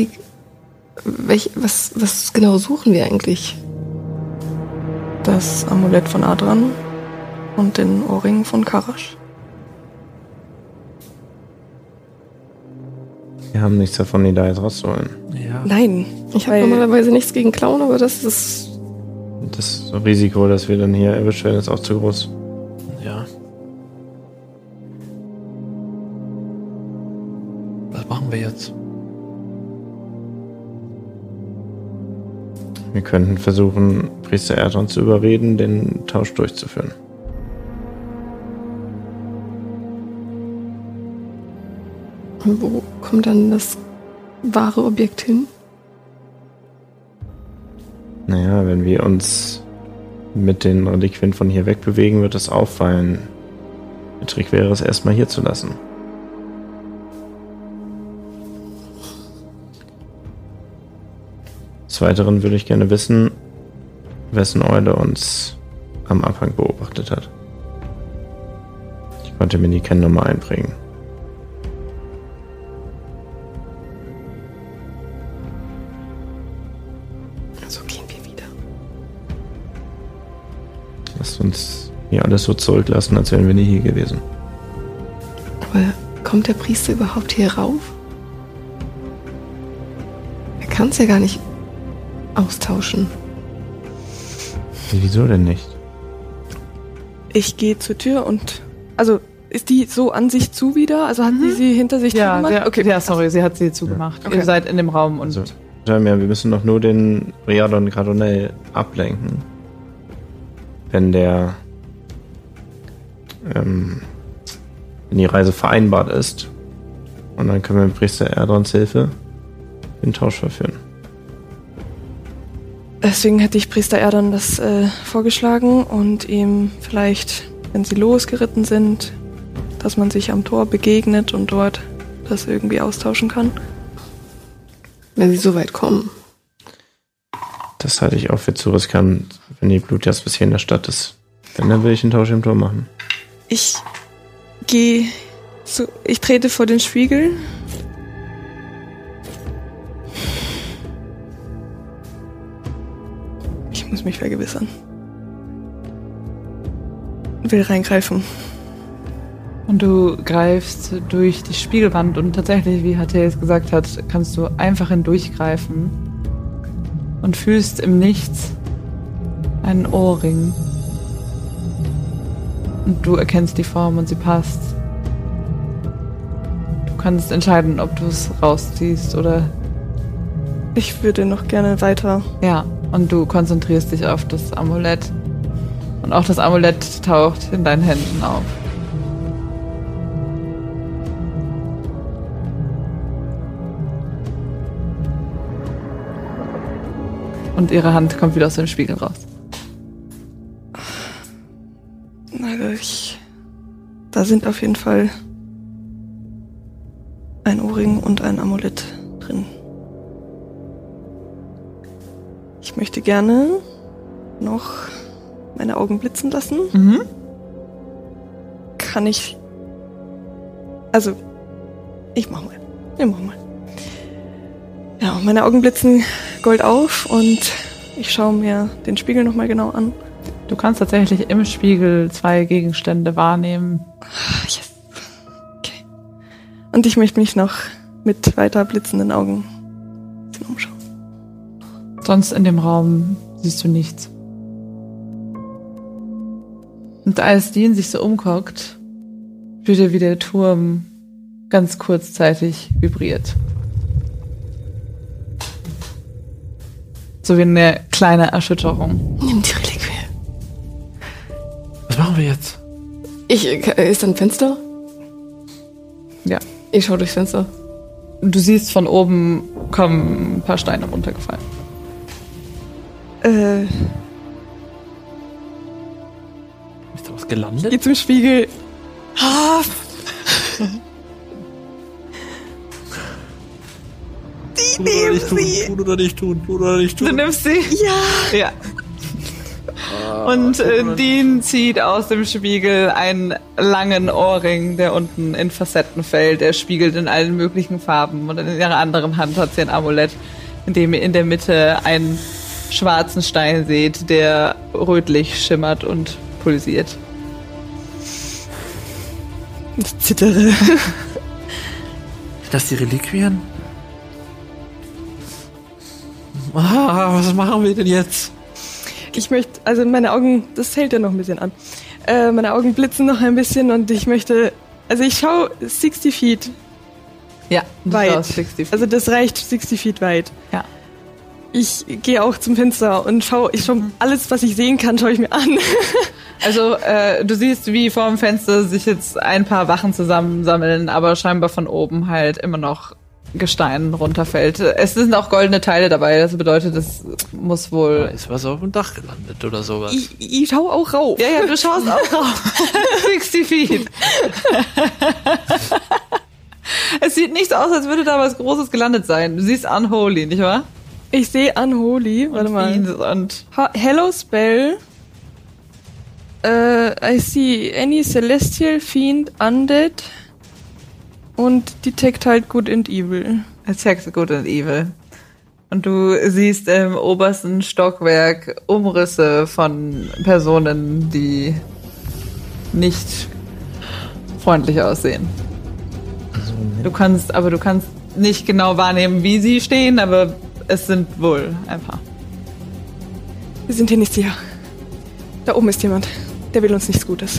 S5: was genau suchen wir eigentlich?
S7: Das Amulett von Adran und den Ohrring von Karasch.
S6: Wir haben nichts davon, die da jetzt rauszuholen.
S2: Ja.
S7: Nein,
S5: Ich habe normalerweise nichts gegen Klauen, aber das ist...
S6: Das Risiko, dass wir dann hier erwischt werden, ist auch zu groß.
S2: Ja. Was machen wir jetzt?
S6: Wir könnten versuchen, Priester Erdron zu überreden, den Tausch durchzuführen.
S5: Und wo kommt dann das wahre Objekt hin?
S6: Naja, wenn wir uns mit den Reliquien von hier wegbewegen, wird es auffallen. Der Trick wäre es, erstmal hier zu lassen. Des Weiteren würde ich gerne wissen, wessen Eule uns am Abhang beobachtet hat. Ich konnte mir die Kennnummer einprägen.
S5: Also gehen wir wieder.
S6: Lasst uns hier alles so zurücklassen, als wären wir nie hier gewesen.
S5: Aber kommt der Priester überhaupt hier rauf? Er kann es ja gar nicht austauschen.
S6: Wieso denn nicht?
S7: Ich gehe zur Tür und... Also, ist die so an sich zu wieder? Also hat sie hinter sich
S4: Ja,
S7: zugemacht?
S4: okay, ja, sorry, sie hat sie zugemacht.
S7: Okay.
S4: Ihr seid in dem Raum und...
S6: Also, wir müssen doch nur den Riadon Cardonell ablenken. Wenn der... wenn die Reise vereinbart ist. Und dann können wir mit Priester Erdrons Hilfe den Tausch verführen.
S7: Deswegen hätte ich Priester Erdan das vorgeschlagen und ihm vielleicht, wenn sie losgeritten sind, dass man sich am Tor begegnet und dort das irgendwie austauschen kann.
S5: Wenn sie so weit kommen.
S6: Das halte ich auch für zu riskant, wenn die Blutjagd bisher in der Stadt ist. Wenn, dann will ich einen Tausch im Tor machen.
S7: Ich trete vor den Spiegel. Ich muss mich vergewissern. Will reingreifen.
S4: Und du greifst durch die Spiegelwand und tatsächlich, wie Hathais gesagt hat, kannst du einfach hindurchgreifen und fühlst im Nichts einen Ohrring. Und du erkennst die Form und sie passt. Du kannst entscheiden, ob du es rausziehst oder...
S7: Ich würde noch gerne weiter.
S4: Ja, und du konzentrierst dich auf das Amulett. Und auch das Amulett taucht in deinen Händen auf. Und ihre Hand kommt wieder aus dem Spiegel raus.
S7: Da sind auf jeden Fall ein Ohrring und ein Amulett drin. Ich möchte gerne noch meine Augen blitzen lassen.
S4: Mhm.
S7: Kann ich... Also, ich mach mal. Ja, meine Augen blitzen Gold auf und ich schaue mir den Spiegel nochmal genau an.
S4: Du kannst tatsächlich im Spiegel 2 Gegenstände wahrnehmen.
S7: Yes. Okay. Und ich möchte mich noch mit weiter blitzenden Augen umschauen.
S4: Sonst in dem Raum siehst du nichts. Und als Dean sich so umguckt, spürt er, wie der Turm ganz kurzzeitig vibriert. So wie eine kleine Erschütterung.
S5: Nimm die Reliquie.
S2: Was machen wir jetzt?
S5: Ist da ein Fenster?
S4: Ja.
S5: Ich schaue durchs Fenster.
S4: Du siehst, von oben kommen ein paar Steine runtergefallen.
S2: Ist da was gelandet?
S7: Geh zum Spiegel. Die nehmen sie.
S2: Tun oder nicht tun.
S4: Du nimmst sie?
S7: Ja.
S4: Ja. Und Dean zieht aus dem Spiegel einen langen Ohrring, der unten in Facetten fällt. Er spiegelt in allen möglichen Farben. Und in ihrer anderen Hand hat sie ein Amulett, in dem ihr in der Mitte einen schwarzen Stein seht, der rötlich schimmert und pulsiert.
S7: Ich zittere.
S2: Das die Reliquien? Was machen wir denn jetzt?
S7: Ich möchte, also meine Augen, das hält ja noch ein bisschen an. Meine Augen blitzen noch ein bisschen und ich möchte, also ich schaue 60 Feet
S4: Ja,
S7: weit.
S4: 60 Feet.
S7: Also das reicht 60 Feet weit.
S4: Ja.
S7: Ich gehe auch zum Fenster und schaue alles, was ich sehen kann, schaue ich mir an.
S4: Also du siehst, wie vor dem Fenster sich jetzt ein paar Wachen zusammensammeln, aber scheinbar von oben halt immer noch Gestein runterfällt. Es sind auch goldene Teile dabei, das bedeutet, es muss
S2: Da
S4: wohl...
S2: ist was auf dem Dach gelandet oder sowas.
S7: Ich schaue auch rauf.
S4: Ja, du schaust auch drauf. 60 Feet. Es sieht nicht so aus, als würde da was Großes gelandet sein. Du siehst Unholy, nicht wahr?
S7: Ich sehe Unholy. Warte mal.
S4: Und
S7: Hello Spell. I see any celestial fiend undead und detect halt good and evil.
S4: Attack Good and Evil. Und du siehst im obersten Stockwerk Umrisse von Personen, die nicht freundlich aussehen. Du kannst nicht genau wahrnehmen, wie sie stehen, aber es sind wohl ein paar.
S7: Wir sind hier nicht sicher. Da oben ist jemand. Der will uns nichts Gutes.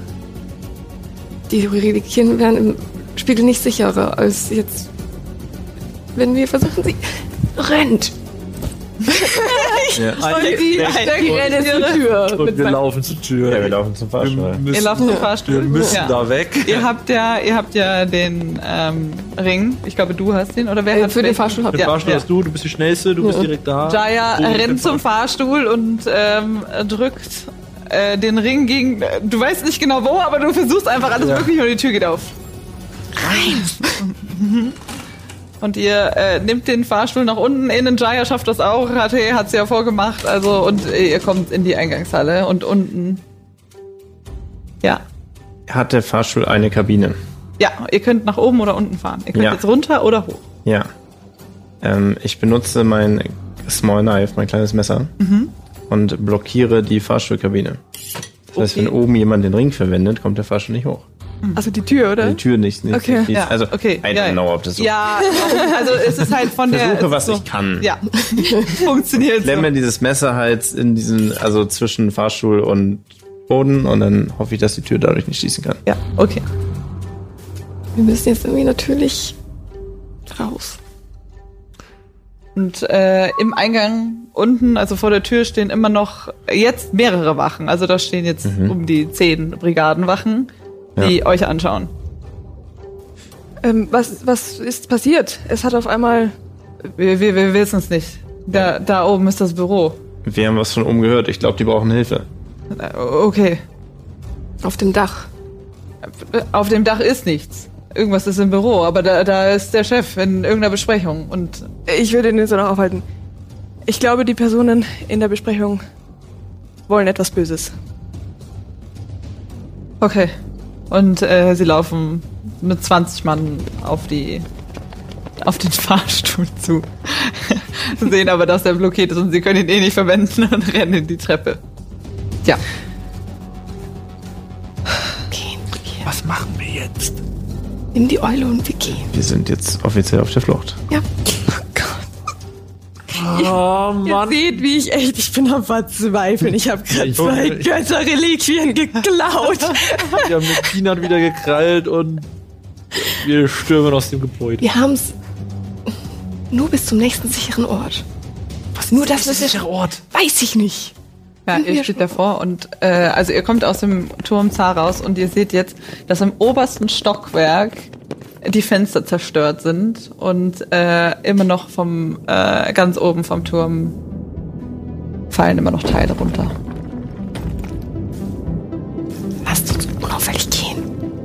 S5: Die Reliquien wären im Spiegel nicht sicherer als jetzt, wenn wir versuchen, sie rennt.
S6: Ja.
S4: Die
S5: Rennen zur Tür.
S2: Und wir laufen zur Tür.
S6: Ja, wir laufen zum Fahrstuhl.
S4: Ihr lauft zum Fahrstuhl.
S2: Wir müssen
S4: Ja.
S2: da weg.
S4: Ihr habt ja den Ring. Ich glaube, du hast den. Oder wer hat
S5: Für den Fahrstuhl habt
S2: Den Fahrstuhl hast du bist die Schnellste, du bist direkt da.
S4: Jaya rennt zum Fahrstuhl und drückt den Ring gegen. Du weißt nicht genau wo, aber du versuchst einfach alles wirklich und die Tür geht auf. Rein! Und ihr nimmt den Fahrstuhl nach unten. Innen Jaya schafft das auch. Hat sie ja vorgemacht. Also, und ihr kommt in die Eingangshalle und unten. Ja.
S6: Hat der Fahrstuhl eine Kabine?
S4: Ja, ihr könnt nach oben oder unten fahren. Ihr könnt jetzt runter oder hoch.
S6: Ja. Ich benutze mein Small Knife, mein kleines Messer, und blockiere die Fahrstuhlkabine. Das heißt, wenn oben jemand den Ring verwendet, kommt der Fahrstuhl nicht hoch.
S7: Also die Tür, oder?
S6: Die Tür nicht.
S7: Okay.
S6: Nicht.
S4: Ja,
S6: Also,
S4: okay.
S6: I don't know, ob das so
S4: Ja, also es ist halt von
S6: Versuche,
S4: der...
S6: was
S4: so,
S6: ich kann.
S4: Ja, funktioniert so.
S6: Klemme dieses Messer halt in diesen, also zwischen Fahrstuhl und Boden und dann hoffe ich, dass die Tür dadurch nicht schließen kann.
S4: Ja, okay.
S5: Wir müssen jetzt irgendwie natürlich raus.
S4: Und im Eingang unten, also vor der Tür, stehen immer noch jetzt mehrere Wachen. Also da stehen jetzt um die 10 Brigadenwachen, die euch anschauen.
S7: Was ist passiert? Es hat auf einmal...
S4: Wir wissen es nicht. Da oben ist das Büro.
S6: Wir haben was von oben gehört. Ich glaube, die brauchen Hilfe.
S4: Okay.
S5: Auf dem Dach.
S4: Auf dem Dach ist nichts. Irgendwas ist im Büro, aber da ist der Chef in irgendeiner Besprechung. Und
S7: Ich würde ihn jetzt noch aufhalten. Ich glaube, die Personen in der Besprechung wollen etwas Böses.
S4: okay. Und sie laufen mit 20 Mann auf den Fahrstuhl zu. Sie sehen aber, dass der blockiert ist und sie können ihn eh nicht verwenden und rennen in die Treppe. Ja.
S5: Gehen wir.
S2: Was machen wir jetzt?
S5: Nimm die Eule und wir gehen.
S6: Wir sind jetzt offiziell auf der Flucht.
S5: Ja.
S2: Oh Mann.
S7: Seht, wie ich bin am Verzweifeln. Ich habe gerade 2 Götterreliquien geklaut.
S2: Wir haben mit Peanut wieder gekrallt und wir stürmen aus dem Gebäude.
S5: Wir haben's nur bis zum nächsten sicheren Ort.
S2: Was
S5: Nur
S2: ist
S5: das
S2: der
S5: ist ja-
S2: sichere Ort?
S5: Weiß ich nicht.
S4: Ja,
S5: Sind
S4: ihr
S5: wir
S4: steht
S5: schon-
S4: davor und also ihr kommt aus dem Turm Zar raus und ihr seht jetzt, dass im obersten Stockwerk die Fenster zerstört sind und immer noch vom ganz oben vom Turm fallen immer noch Teile runter.
S5: Lasst uns unauffällig gehen.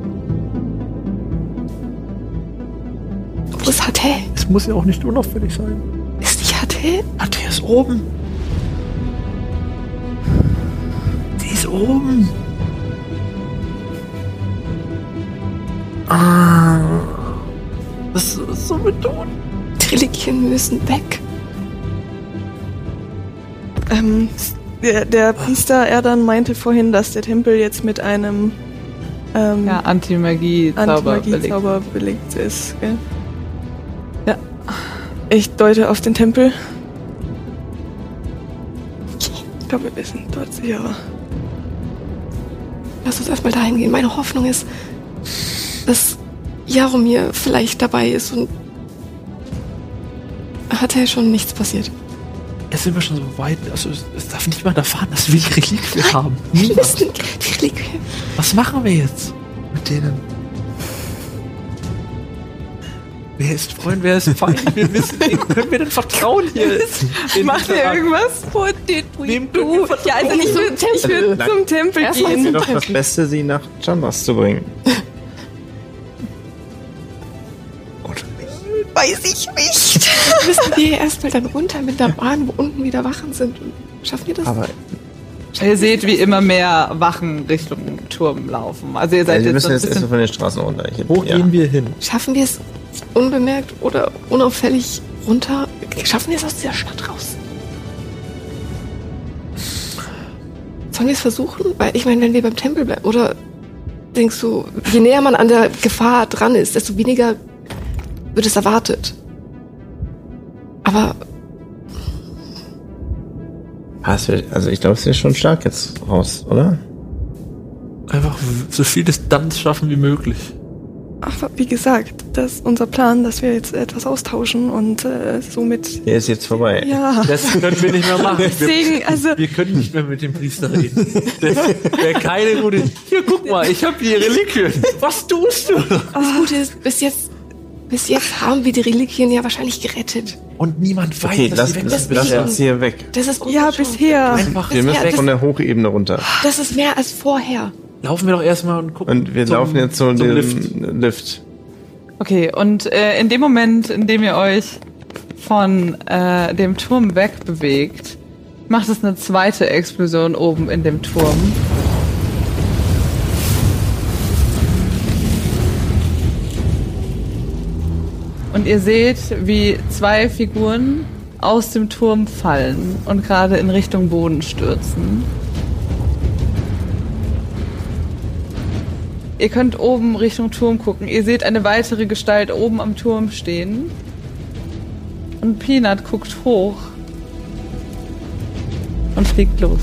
S5: Wo ist Hatay?
S2: Es muss ja auch nicht unauffällig sein.
S5: Ist nicht Hatay?
S2: Der ist oben. Die ist oben. Was sollen wir tun?
S5: Die Reliquien müssen weg.
S7: Der Priester Erdan meinte vorhin, dass der Tempel jetzt mit einem
S4: Ja, Anti-Magie-Zauber belegt.
S7: Anti-Magie-Zauber belegt ist. Gell?
S4: Ja.
S7: Ich deute auf den Tempel. Ich glaube, wir sind dort sicherer.
S5: Lass uns erstmal dahin gehen. Meine Hoffnung ist, dass Jaromir vielleicht dabei ist und Hatay schon nichts passiert.
S2: Jetzt sind wir schon so weit. Also es darf nicht mal erfahren, dass wir die Reliquie haben.
S5: Wir
S2: Niemand.
S5: wissen die Reliquien.
S2: Was machen wir jetzt mit denen? Wer ist Freund, wer ist Feind? Wir wissen, wem können wir denn vertrauen hier?
S7: Macht ihr irgendwas?
S2: Wem du?
S7: Ja, also ich will zum Tempel
S5: Erstmal
S6: Es
S7: gehen.
S6: wäre doch das Beste, sie nach Chambers zu bringen.
S7: Weiß ich nicht.
S5: Müssen wir erstmal dann runter mit der Bahn, wo unten wieder Wachen sind. Und schaffen wir das?
S6: Aber
S4: Ihr seht, wie immer mehr Wachen Richtung Turm laufen. Also ihr seid
S6: wir
S4: jetzt so
S6: müssen
S4: ein
S6: jetzt erstmal
S4: bisschen...
S6: von den Straßen runter.
S2: Wo gehen wir hin?
S5: Schaffen wir es unbemerkt oder unauffällig runter? Schaffen wir es aus dieser Stadt raus? Sollen wir es versuchen? Weil ich meine, wenn wir beim Tempel bleiben, oder denkst du, je näher man an der Gefahr dran ist, desto weniger wird es erwartet. Aber
S6: also ich glaube, es ist schon stark jetzt raus, oder?
S2: Einfach so viel Distanz schaffen wie möglich.
S7: Aber wie gesagt, das ist unser Plan, dass wir jetzt etwas austauschen und somit...
S6: Der ist jetzt vorbei.
S7: Ja,
S2: Das können wir nicht mehr machen.
S7: deswegen, also...
S2: Wir können nicht mehr mit dem Priester reden. Das wäre keine gute... Hier, guck mal, ich habe hier Reliquien. Was tust du?
S5: Das Gute ist, bis jetzt haben wir die Reliquien ja wahrscheinlich gerettet.
S2: Und niemand weiß,
S6: Okay,
S2: dass
S6: lass
S2: die weg sind.
S6: uns hier weg.
S5: Das ist
S7: Ja,
S5: unser
S7: bisher.
S2: Einfach
S6: Wir müssen
S5: das-
S6: von der Hochebene runter.
S5: Das ist mehr als vorher.
S2: laufen wir doch erstmal und gucken.
S6: Und wir laufen jetzt zu dem Lift.
S4: Okay, und in dem Moment, in dem ihr euch von dem Turm wegbewegt, macht es eine zweite Explosion oben in dem Turm. Und ihr seht, wie 2 Figuren aus dem Turm fallen und gerade in Richtung Boden stürzen. Ihr könnt oben Richtung Turm gucken. Ihr seht eine weitere Gestalt oben am Turm stehen. Und Peanut guckt hoch und fliegt los.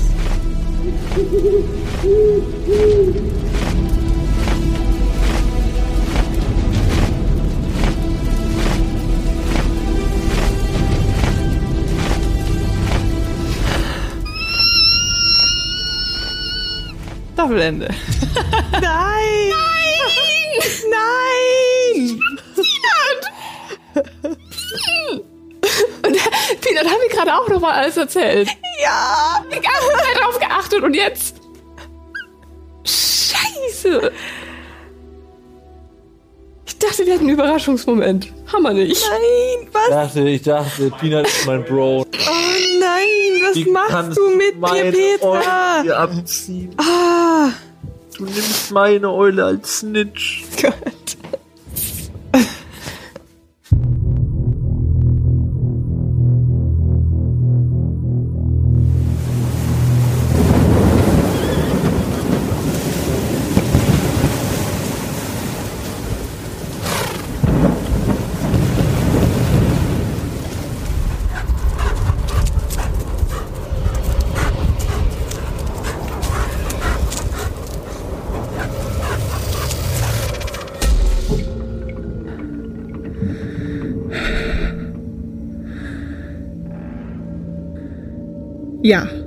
S4: Staffelende.
S7: Nein! Nein!
S5: Und Peanut hat mir gerade auch noch mal alles erzählt.
S7: Ja!
S5: Die ganze Zeit drauf geachtet und jetzt... Scheiße! Ich dachte, wir hätten einen Überraschungsmoment. Haben wir nicht.
S7: Nein! Was?
S2: Ich dachte, Peanut ist mein Bro.
S7: Oh nein! Was machst du mit mir, Petra?
S2: Eule abziehen.
S7: Ah!
S2: Du nimmst meine Eule als Snitch.
S7: Gott. Ja.